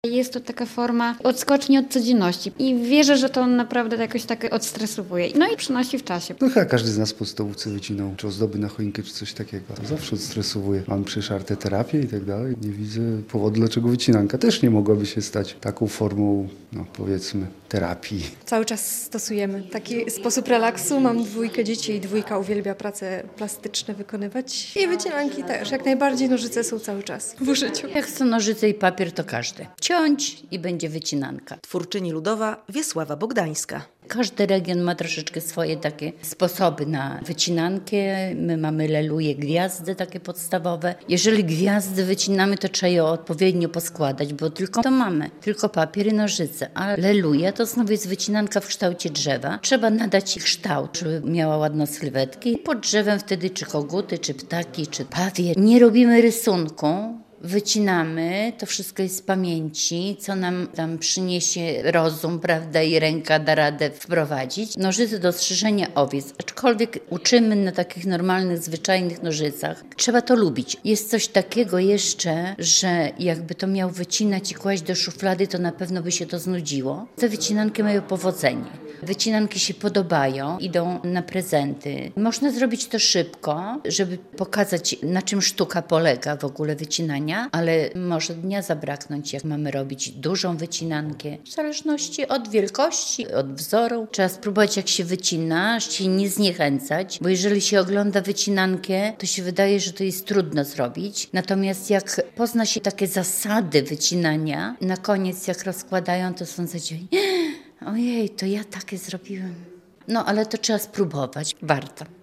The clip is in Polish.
Jest to taka forma odskoczni od codzienności i wierzę, że to naprawdę jakoś tak odstresowuje. No i przynosi w czasie. No chyba każdy z nas po podstawówce wycinał, czy ozdoby na choinkę, czy coś takiego. To zawsze odstresowuje. Mam przecież arteterapię i tak dalej. Nie widzę powodu, dlaczego wycinanka też nie mogłaby się stać taką formą, no powiedzmy, terapii. Cały czas stosujemy taki sposób relaksu. Mam 2 dzieci i 2 uwielbia prace plastyczne wykonywać. I wycinanki też. Jak najbardziej nożyce są cały czas w użyciu. Jak chcą nożyce i papier, to każdy. Ciąć i będzie wycinanka. Twórczyni ludowa Wiesława Bogdańska. Każdy region ma troszeczkę swoje takie sposoby na wycinankę. My mamy leluje, gwiazdy takie podstawowe. Jeżeli gwiazdy wycinamy, to trzeba je odpowiednio poskładać, bo tylko to mamy. Tylko papier i nożyce. A leluje to znowu jest wycinanka w kształcie drzewa. Trzeba nadać jej kształt, żeby miała ładne sylwetki. Pod drzewem wtedy czy koguty, czy ptaki, czy pawier. Nie robimy rysunku. Wycinamy, to wszystko jest z pamięci, co nam tam przyniesie rozum, prawda, i ręka da radę wprowadzić. Nożyce do strzyżenia owiec, aczkolwiek uczymy na takich normalnych, zwyczajnych nożycach. Trzeba to lubić. Jest coś takiego jeszcze, że jakby to miał wycinać i kłaść do szuflady, to na pewno by się to znudziło. Te wycinanki mają powodzenie. Wycinanki się podobają, idą na prezenty. Można zrobić to szybko, żeby pokazać, na czym sztuka polega w ogóle wycinania, ale może dnia zabraknąć, jak mamy robić dużą wycinankę. W zależności od wielkości, od wzoru. Trzeba spróbować, jak się wycina, się nie zniechęcać, bo jeżeli się ogląda wycinankę, to się wydaje, że to jest trudno zrobić. Natomiast jak pozna się takie zasady wycinania, na koniec jak rozkładają, to są zadziwieni. Ojej, to ja takie zrobiłem. No, ale to trzeba spróbować. Warto.